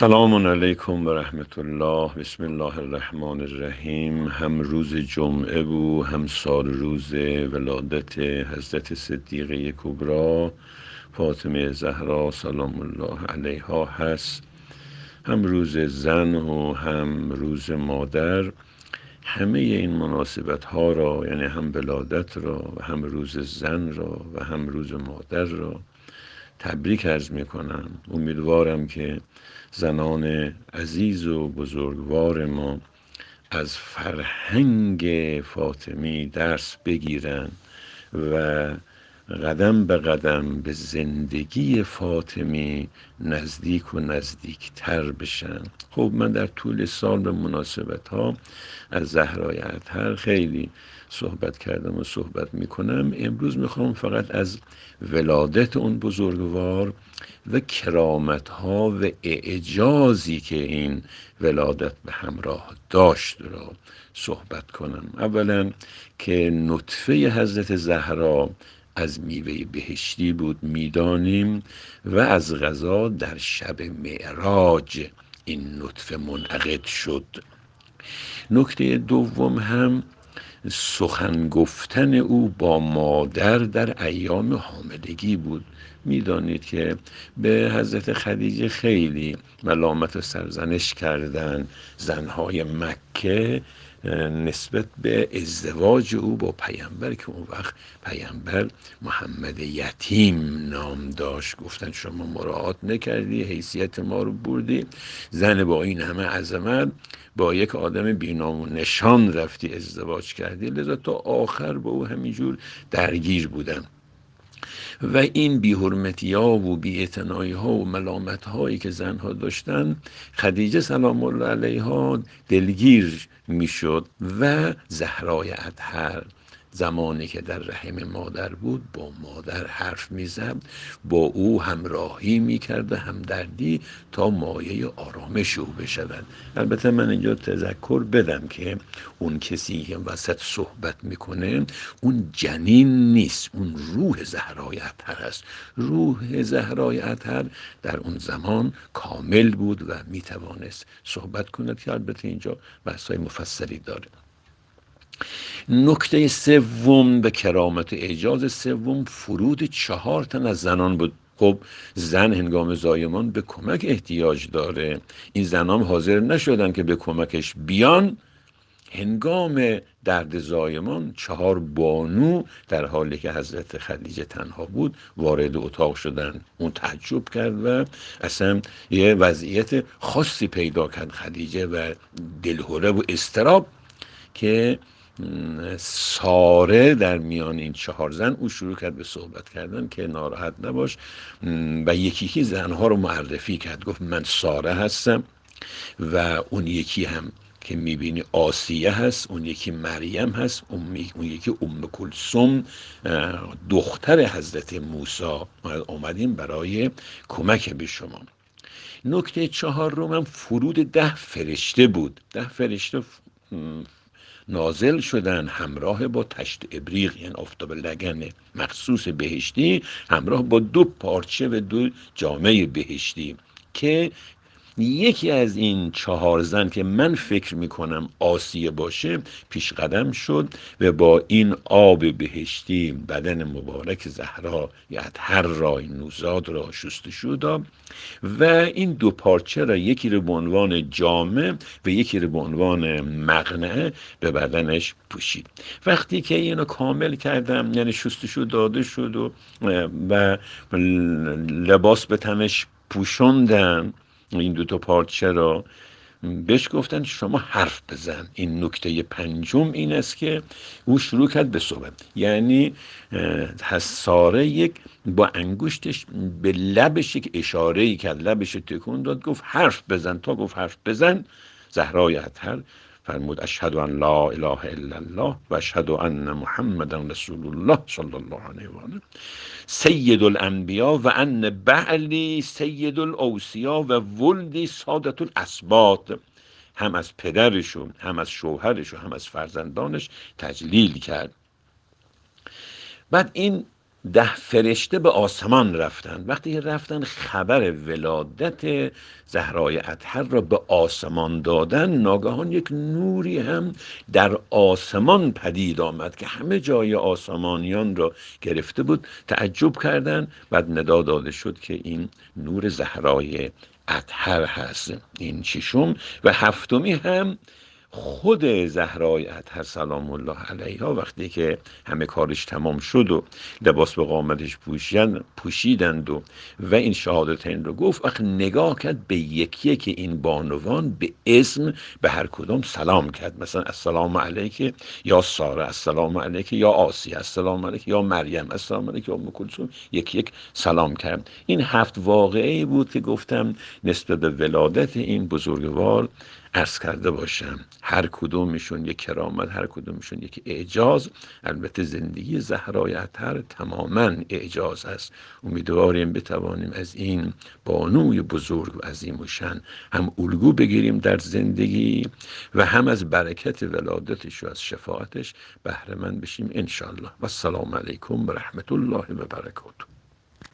سلام علیکم و رحمت الله. بسم الله الرحمن الرحیم. هم روز جمعه بود، هم سال روز ولادت حضرت صدیقه کبری فاطمه زهرا سلام الله علیها هست. هم روز زن و هم روز مادر. همه این مناسبت ها را، یعنی هم ولادت را و هم روز زن را و هم روز مادر را تبریک عرض می کنم. امیدوارم که زنان عزیز و بزرگوار ما از فرهنگ فاطمی درس بگیرن و قدم به قدم به زندگی فاطمی نزدیک و نزدیکتر بشن. خب من در طول سال به مناسبت ها از زهرای اطهر خیلی صحبت کردم و صحبت میکنم. امروز میخوام فقط از ولادت اون بزرگوار و کرامت ها و اعجازی که این ولادت به همراه داشت را صحبت کنم. اولا که نطفه حضرت زهرا از میوه بهشتی بود میدانیم و از قضا در شب معراج این نطفه منعقد شد. نکته دوم هم سخن گفتن او با مادر در ایام حاملگی بود. میدانید که به حضرت خدیجه خیلی ملامت و سرزنش کردن زنهای مکه نسبت به ازدواج او با پیامبر، که اون وقت پیامبر محمد یتیم نام داشت. گفتن شما مراعات نکردی، حیثیت ما رو بردی، زن با این همه عظمت با یک آدم بی‌نام و نشان رفتی ازدواج کردی. لذا تا آخر با او همینجور درگیر بودن و این بی‌حرمتی ها و بی‌اعتنایی ها و ملامت هایی که زنها داشتن، خدیجه سلام الله علیها دلگیر میشد و زهرای اطهر زمانی که در رحم مادر بود با مادر حرف میزد، با او همراهی میکرد، همدردی، تا مایه آرامش او بشود. البته من اینجا تذکر بدم که اون کسی که وسط صحبت میکنه اون جنین نیست، اون روح زهرای اطهر است. روح زهرای اطهر در اون زمان کامل بود و میتوانست صحبت کند، که البته اینجا بحث‌های مفصلی داره. نکته سوم به کرامت و اعجاز سوم فرود 4 تن از زنان بود. خب زن هنگام زایمان به کمک احتیاج داره. این زنان حاضر نشدن که به کمکش بیان. هنگام درد زایمان 4 بانو در حالی که حضرت خدیجه تنها بود وارد اتاق شدن. اون تعجب کرد و اصلا یه وضعیت خاصی پیدا کرد خدیجه و دلهره و اضطراب، که ساره در میان این 4 زن او شروع کرد به صحبت کردن که ناراحت نباش و یکی زنها رو معرفی کرد. گفت من ساره هستم و اون یکی هم که میبینی آسیه هست، اون یکی مریم هست، اون یکی کلثوم دختر حضرت موسی. اومدیم برای کمک به شما. نکته 4 من فرود 10 فرشته بود. 10 فرشته نازل شدن همراه با تشت ابریق، یعنی آفتاب لگن مخصوص بهشتی، همراه با 2 پارچه و 2 جامه بهشتی، که یکی از این 4 زن که من فکر میکنم آسیه باشه پیش قدم شد و با این آب بهشتی بدن مبارک زهرا یا اطهر را، این نوزاد را شستشو داد و این 2 پارچه را، یکی رو به عنوان جامه و یکی رو به عنوان مقنعه به بدنش پوشید. وقتی که اینو کامل کردم، یعنی شستشو داده شد و لباس به تنش پوشوندن این 2 پارچه را، بهش گفتن شما حرف بزن. این نکته 5 این است که او شروع کرد به صحبت. یعنی ساره یک با انگشتش به لبش یک اشاره‌ای کرد، لبش تکون داد، گفت حرف بزن. تا گفت حرف بزن، زهرای اطهر فرمود اشهد ان لا اله الا الله و اشهد ان محمدا رسول الله صلی الله علیه و آله سید الانبیا و ان بعلی سید الاوصیا و ولدی سادت الاسباط. هم از پدرشون، هم از شوهرش و هم از فرزندانش تجلیل کرد. بعد این 10 فرشته به آسمان رفتن. وقتی رفتن خبر ولادت زهرای اطهر را به آسمان دادن، ناگهان یک نوری هم در آسمان پدید آمد که همه جای آسمانیان را گرفته بود. تعجب کردند. بعد ندا داده شد که این نور زهرای اطهر هست. این ششم. و هفتمی هم خود زهرای اطهر سلام الله علیها، وقتی که همه کارش تمام شد و لباس به قامتش پوشیدند و این شهادتین رو گفت، وقت نگاه کرد به یکی یک این بانوان به اسم به هر کدام سلام کرد. مثلا السلام علیک یا ساره، السلام علیک یا آسیه، السلام علیک یا مریم، السلام علیک یا ام کلثوم، یک یک سلام کرد. این 7 واقعه بود که گفتم نسبت به ولادت این بزرگوار عرض کرده باشم. هر کدومشون یک کرامت، هر کدومشون یک اعجاز. البته زندگی زهرای اطهر تماما اعجاز است. امیدواریم بتوانیم از این بانوی بزرگ و عظیم و شأن هم الگو بگیریم در زندگی و هم از برکت ولادتش و از شفاعتش بهره مند بشیم ان شاء الله. و السلام علیکم و رحمت الله و برکاته.